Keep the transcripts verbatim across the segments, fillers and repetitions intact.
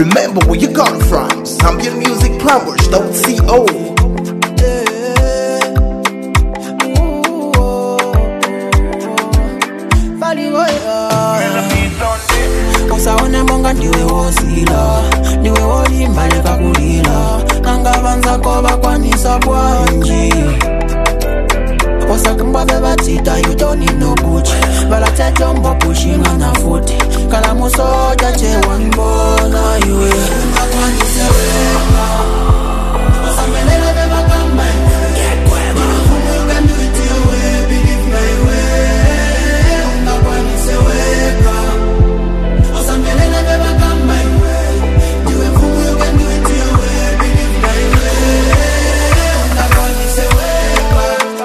Remember where you come from. Zambian Music Plumbers dot co. Usaone monga ndiwe wosila, ndiwe wolimba lekakulila, nangabanza koba kwanisa bwanji. Osakimba bebatita, you don't need no Gucci, but I tell jumbo pushing on a foot. Kalamuso jache wanbona iwe Ngakwanise weka Osamelele beba kamba Ngekwema You can do it your way, believe my way Ngakwanise weka Osamelele beba kamba You can do it your way, believe my way Ngakwanise weka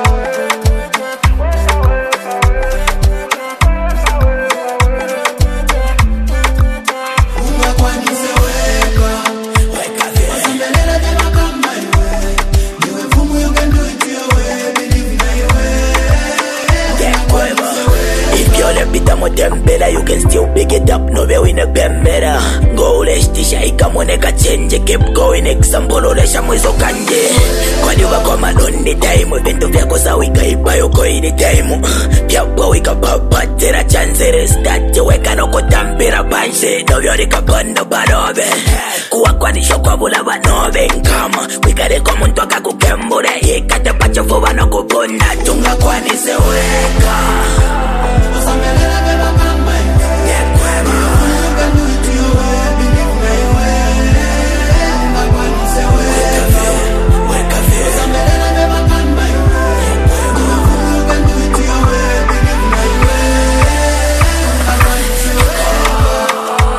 Tempera, you can still pick it up, no veo in a bembera. Go let's tisha ikamoneka change, keep going example olesha mwizo kanje. Kwani wakoma doni time, vintu vyako sawika ipayo koi di time. Pyapo wika papatera chance restart, weka noko tampera banse. No vyo rika bando barobe, kuwa kwani shokwa bula banobe nkama. Wikare komuntu waka kukembure, ikate pacho fuwa no kubunda. Tunga kwani se weka Osamelele beba kamba Ngekwema You can do it your way, believe my way Ngakwanise weka Weka vile Osamelele beba kamba Ngekwema You can do it your way, believe my way Ngakwanise weka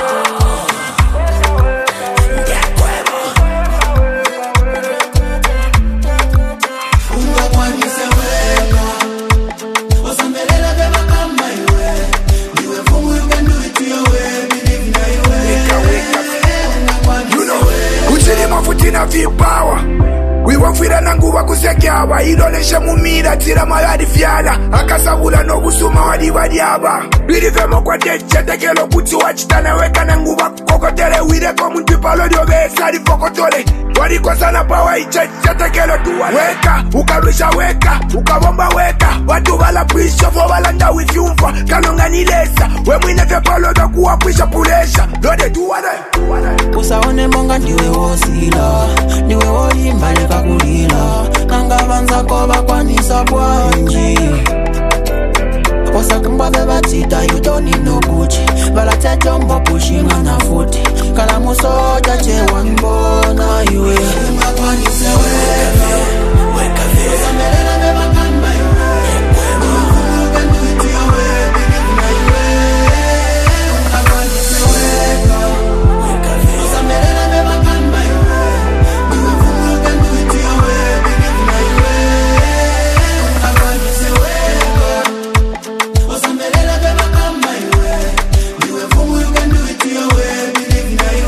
Ngekwema Ngakwanise weka Osamelele beba kamba Futina vipawa wiwafira nanguva kusekyava iloleshe mumira tira mayadi fyala akasavula nokusuma wadi vadyava lilivemo kwa techetekelo kuti wachitana weka nanguva kokotele wireko muntu ipalo lyovesa lifokotole walikosana pawa ichechetekelo tuwa weka ukalwisha weka ukavomba weka watu valapwisha fo valanda wifyumfa kalonganilesa wemwine vyapalo vyakuwapwisha pulesha lode tuwane Usaone monga ndiwe wosila, ndiwe wolimba lekakulila, nangabanza koba kwanisa bwanji. Osakimba bebatita, you don't need no Gucci, but I tell jumbo pushing on a foot. Kalamuso jache wanbona iwe Ngakwanise weka Weka vile Osamelele beba kamba Ngekwema You can do it your way, believe my way Ngakwanise weka Weka vile Osamelele beba kamba You can do it your way, believe my way Ngakwanise weka Osamelele beba kamba You can do it your way, believe my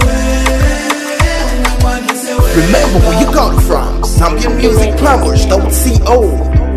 way Ngakwanise weka Remember where you come from. Zambian Music Plumbers dot co.